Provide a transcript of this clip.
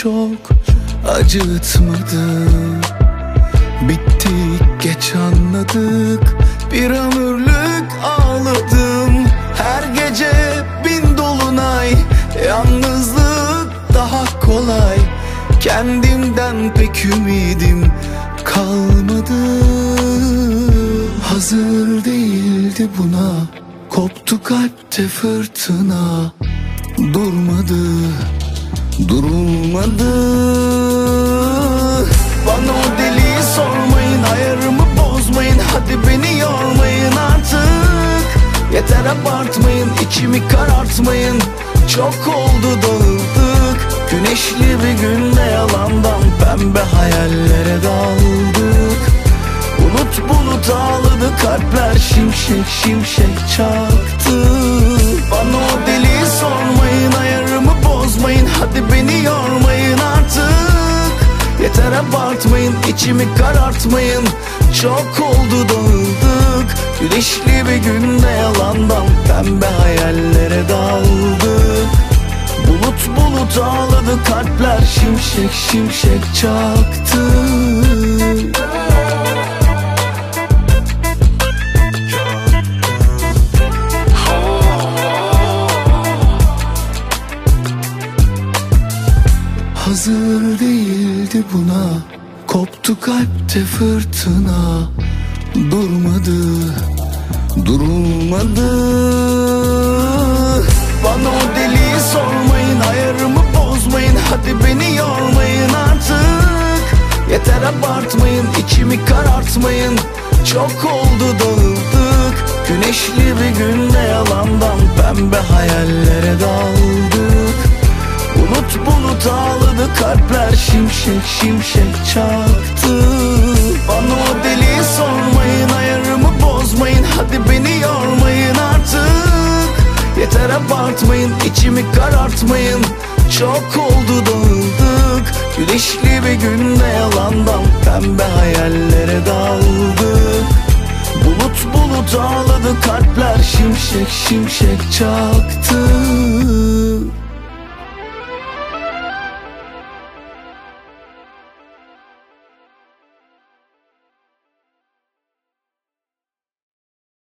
çok acıtmadı. Bittik geç anladık, bir ömürlük ağladım. Her gece bin dolunay, yalnızlık daha kolay. Kendimden pek ümidim kalmadı. Hazır değildi buna, koptu kalpte fırtına. Durmadı, durulmadı. Bana o deliği sormayın, ayarımı bozmayın. Hadi beni yormayın artık. Yeter abartmayın, içimi karartmayın. Çok oldu dağıldık. Güneşli bir günde yalandan pembe hayallere daldık. Bulut bulut ağladı, kalpler şimşek şimşek çaktı. Bana o deliği sormayın, ayarımı bozmayın. Hadi beni yormayın artık. Yeter abartmayın, içimi karartmayın. Çok oldu dağıldık. Güneşli bir günde yalandan pembe hayallere daldık. Bulut bulut ağladı, kalpler şimşek şimşek çaktı. Hazır değildi buna, koptu kalpte fırtına. Durmadı, durulmadı. Bana o deliği sormayın, ayarımı bozmayın. Hadi beni yormayın artık. Yeter abartmayın, içimi karartmayın. Çok oldu dağıldık. Güneşli bir günde yalandan pembe hayallere daldık. Bulut bulut ağladı, kalpler şimşek şimşek çaktı. Bana o deliği sormayın, ayarımı bozmayın. Hadi beni yormayın artık. Yeter abartmayın, içimi karartmayın. Çok oldu dağıldık. Güneşli bir günde yalandan pembe hayallere daldık. Bulut bulut ağladı, kalpler şimşek şimşek çaktı.